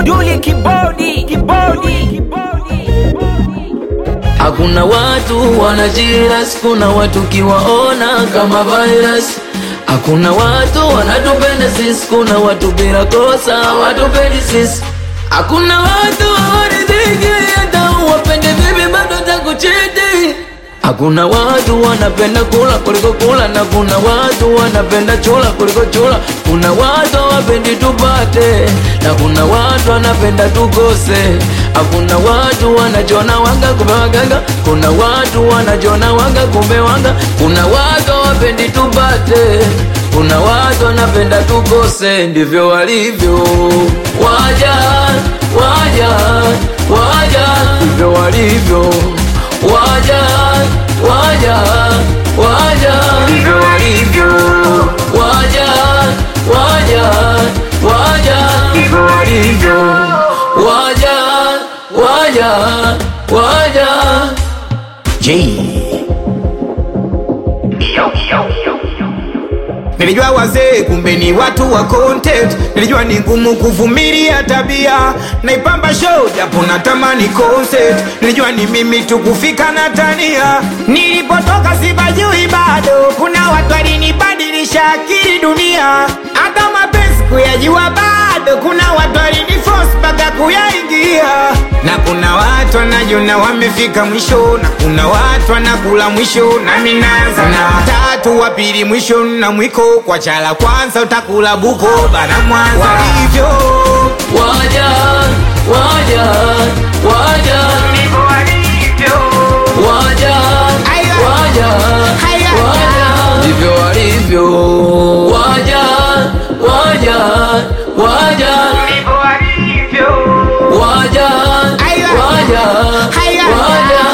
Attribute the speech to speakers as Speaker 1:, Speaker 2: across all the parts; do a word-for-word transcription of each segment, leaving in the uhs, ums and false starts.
Speaker 1: Duli kibodi, kibodi.
Speaker 2: Hakuna watu wanajiras, kuna watu kiwaona kama virus. Hakuna watu wanatupenda sisi, kuna watu bila kosa watupendi sisi. Hakuna watu hawaridhiki hata wapende vipi bado takuchiti. Hakuna watu wanapenda kula kuliko kula, na kuna watu wanapenda chula kuliko chula. Kuna watu wapendi tupate, na kuna watu wanapenda tukose. Hakuna watu wanajona wanga kumbe waganga, kuna watu wanajona wanga kumbe wanga. Kuna watu wapendi tupate, kuna watu wanapenda tukose. Ndivyo walivyo waja, waja, waja. Ndivyo walivyo waja, waja, waja. Ndivyo walivyo waja, waja, waja. Ndivyo walivyo waja, waja, waja.
Speaker 3: J. Nilijua wazee kumbe ni watu wa content. Nilijua ni ngumu kuvumilia tabia, naipamba show japo natamani concert. Nilijua ni mimi tu kufika na tania. Nilipotoka sibajui bado, kuna watu walinibadilisha akili dunia. Hata mapenzi kuyajua bado, kuna watu waliniforce mpaka kuyaingia. Na kuna watu wanajona wamefika mwisho, na kuna watu wanakula mwisho na minaanza na watatu wa pili mwisho na mwiko. Kwa chala kwanza utakula buko bana Mwanza. Walivyo
Speaker 2: waja, waja, waja.
Speaker 3: Ndivyo walivyo
Speaker 2: waja, waja, waja. Ndivyo walivyo waja, waja, waja.
Speaker 3: Ndivyo walivyo
Speaker 2: waja, waja, waja.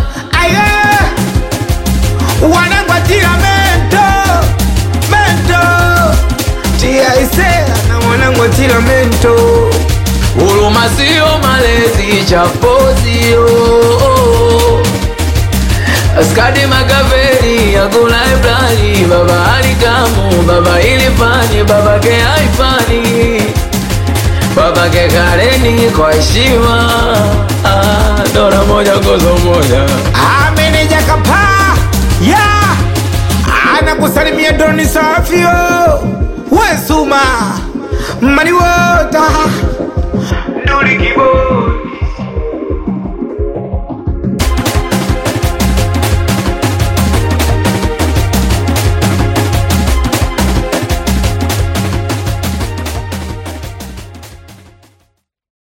Speaker 3: Wanangwatira mento, mento Tia isea na wanangwatira mento.
Speaker 2: Huruma sio malezi, chapo sio. Askadi Makaveli, Agula Ibrani, baba alikamu, baba ilifani, baba ke haifani, baba ke kareni kwa heshima. Ah, dora moja gozo moja.
Speaker 3: Ameneja kapa, yeah. Anakusalimia droni safio, Wesuma Mani wota Duli